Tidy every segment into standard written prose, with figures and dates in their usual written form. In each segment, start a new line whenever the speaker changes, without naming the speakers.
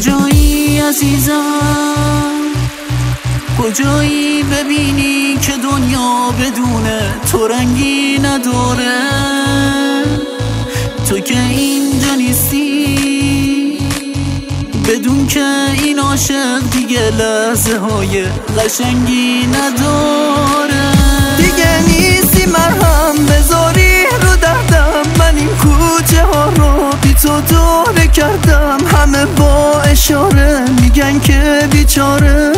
کجایی عزیزم، کجایی ببینی که دنیا بدون تو رنگی نداره. تو که اینجا نیستی بدون که این عاشق دیگه لحظه های قشنگی نداره.
دیگه نیستی مرهم بذاری رو دردم، من این کوچه ها رو بی تو دوره کردم. همه با اشاره میگن که بیچاره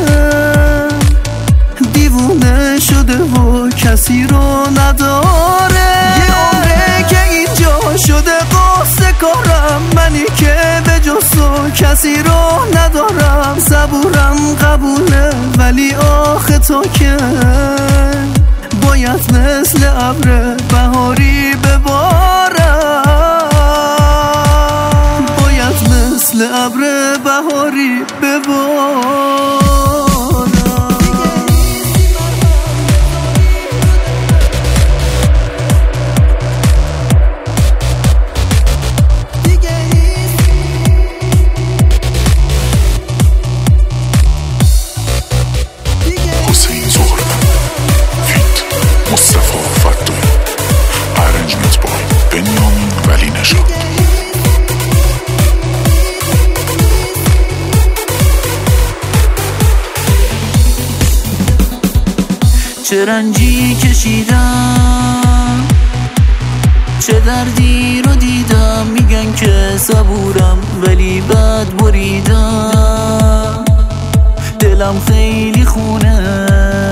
دیوونه شده و کسی رو نداره. یه عمره که اینجا شده قصه کارم، منی که به جز تو کسی رو ندارم. صبورم قبوله ولی آخه تو که باید مثل ابر بهاری ببارم، باید مثل ابر بهاری ببارم.
چه رنجی کشیدم، چه دردی رو دیدم. میگن که صبورم ولی بد بریدم. دلم خیلی خونه،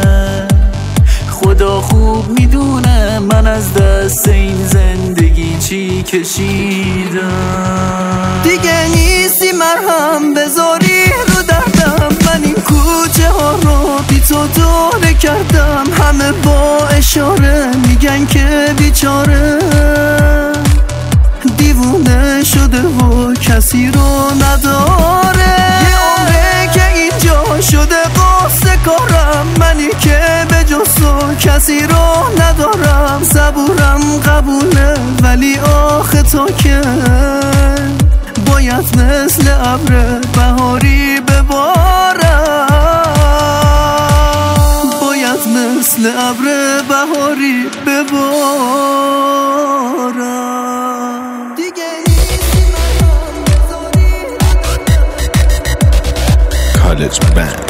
خدا خوب میدونه من از دست این زندگی چی کشیدم.
دیگه نیستی مرهم بذاری رو دردم، من این کوچه ها رو بی تو دوره کردم. همه با اشاره میگن که بیچاره دیوونه شده و کسی رو نداره. یه عمره که اینجا شده قصه کارم، منی که به جز تو کسی رو ندارم. صبورم قبوله ولی آخه تو که باید مثل ابر بهاری ببارم، باید مثل ابر بهاری ببارم. دیگه
College Band.